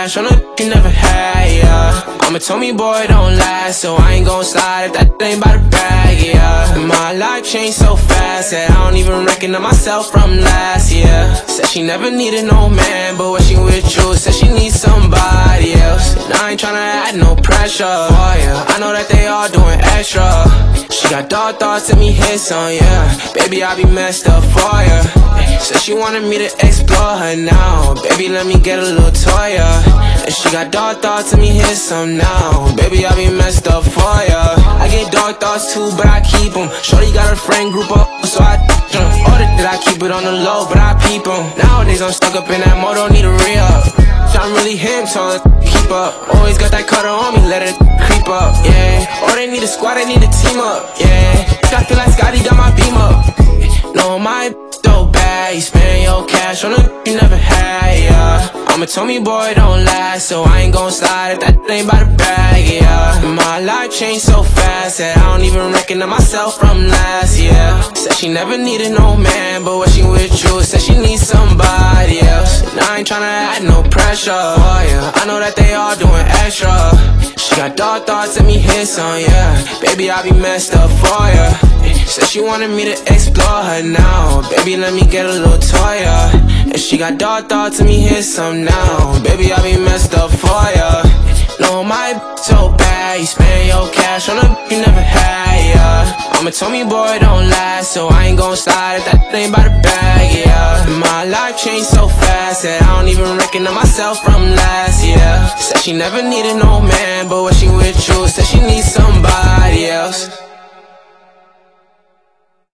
cash on a you never had, yeah. Mama told me, boy, don't last, so I ain't gon' slide if that ain't by the bag, yeah. My life changed so fast that I don't even recognize myself from last year. Said she never needed no man, but when she with you, said she needs somebody else. And I ain't tryna add no pressure, oh yeah, I know that they all doing extra. She got dark thoughts, let me hit some, yeah. Baby, I be messed up for ya. Said she wanted me to explore her now. Baby, let me get a little toy, yeah. And she got dark thoughts, let me hit some now. Baby, I be messed up for ya. I get dark thoughts too, but I keep them. Shorty got her friend group up, so I ordered that I keep it on the low, but I peep them. Nowadays I'm stuck up in that mode, don't need a re-up. I'm really him, so keep up. Always got that cutter on me, let it creep up, yeah. Or they need a squad, they need a team up, yeah. I feel like Scotty got my beam up. No, my so bad, you spend your cash on a you never had, yeah. Mama told me, boy, don't last, so I ain't gon' slide if that ain't by the bag, yeah. My life changed so fast that I don't even recognize myself from last year. Said she never needed no man, but when she with you, said she needs somebody else. And I ain't tryna add no pressure, oh yeah, I know that they all doing extra. She got dark thoughts, let me hit some, yeah. Baby, I be messed up for ya. Said she wanted me to explore her now. Baby, let me get a little toy, yeah. And she got dark thoughts, let me hit some now. Baby, I be messed up for ya. No, my so bad, you spend your cash on a you never had, yeah. Mama told me, boy, don't last, so I ain't gon' slide if that ain't by the bag, yeah. My life changed so fast that I don't even recognize myself from last year. Said she never needed no man, but when she with you, said she needs some